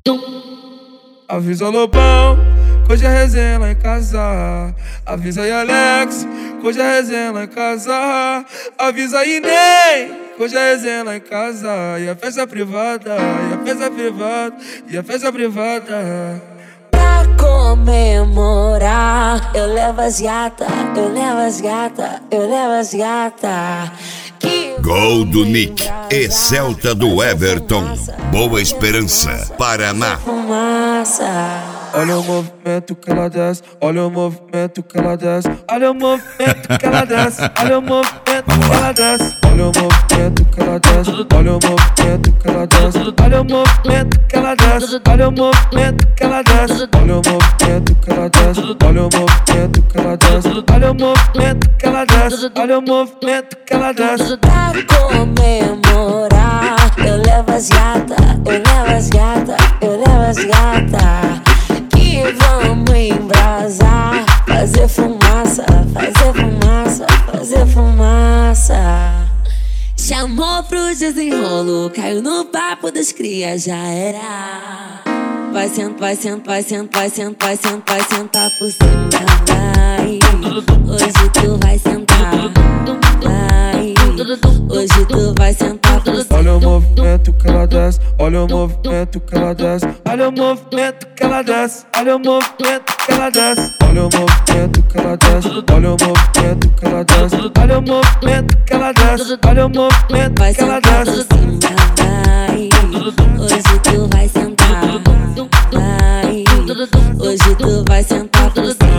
Avisa Lobão, que hoje é resenha lá em casa. Avisa aí Alex, que hoje é resenha lá em casa. Avisa aí Ney, que hoje é resenha lá em casa. E a festa privada, e a festa privada, e a festa privada. Pra comemorar, eu levo as gata, eu levo as gata, eu levo as gata. Gol do Nick e Celta do Everton, Boa Esperança, Paraná. Olha o movimento que ela desce, olha o movimento que ela desce, olha o movimento que ela desce, olha o movimento que ela desce, olha o movimento que ela desce, olha o movimento que ela desce, olha o movimento que ela desce, olha o movimento que ela desce, olha o movimento que ela desce, olha o movimento que ela desce, olha o movimento que ela desce, olha o movimento que ela desce. Pra comemorar, eu levo as gata, eu levo as gata, eu levo as gata. Que vamos embrasar, fazer fumaça, fazer fumaça, fazer fumaça. Chamou pro desenrolo, caiu no papo dos cria, já era. Vai sentar, vai sentar, vai sentar, vai sentar, vai sentar, vai sentar por cima, vai. Hoje tu vai sentar, vai. Hoje tu vai sentar por cima. Olha o movimento que ela desce, olha o movimento que ela desce, olha o movimento que ela desce, olha o movimento que ela desce, olha o movimento que ela desce, olha o movimento que ela desce, olha o movimento que ela desce, olha o movimento que ela desce. Vai. Hoje tu vai sentar, vai. Hoje tu vai sentar por cima.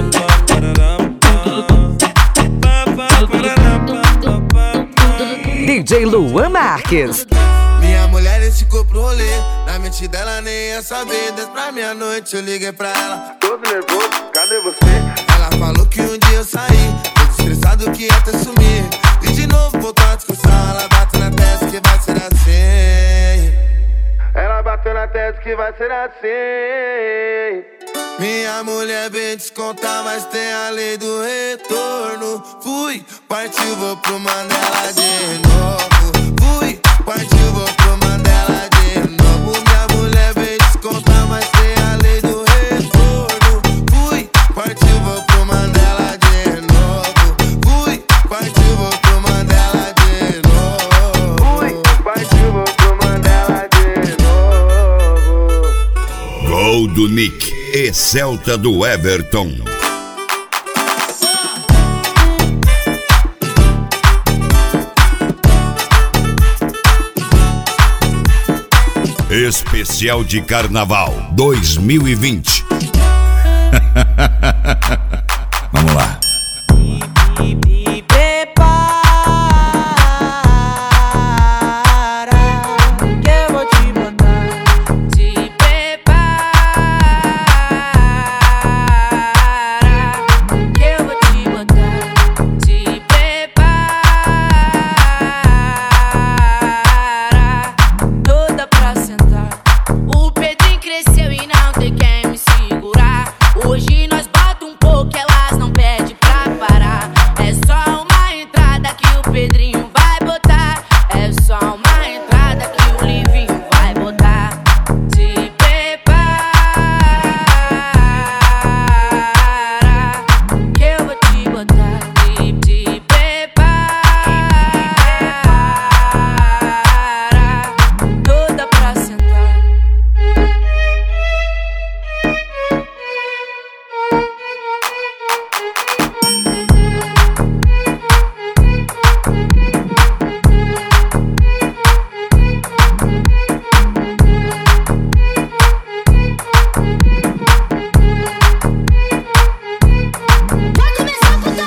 DJ Luan Marques. Minha mulher esticou pro rolê, na mente dela nem ia saber. Desde pra meia-noite eu liguei pra ela, Todo nervoso, cadê você? ela falou que um dia eu saí, tô estressado que ia até sumir. E de novo voltou a discussão, ela bateu na testa que vai ser assim. Ela bateu na testa que vai ser assim. Minha mulher vem descontar, mas tem a lei do retorno. Fui, partiu, vou pro Mandela de novo. Fui, partiu, vou pro Mandela de novo. Minha mulher vem descontar, mas tem a lei do retorno. Fui, partiu, vou pro Mandela de novo. Fui, partiu, vou pro Mandela de novo. Fui, partiu, vou pro Mandela de novo. Gol do Nick e Celta do Everton. Especial de Carnaval 2020. Vamos lá. Me prepara, que eu vou te botar. Te prepara, que eu vou te botar. Te prepara, toda pra sentar. O Pedrinho cresceu e não tem quem me segurar. Hoje nós bota um pouco, elas não pedem pra parar. É só uma entrada que o Pedrinho vai botar. É só uma entrada que o Livinho vai botar. Te prepara, que eu vou te botar. Te prepara, toda pra sentar.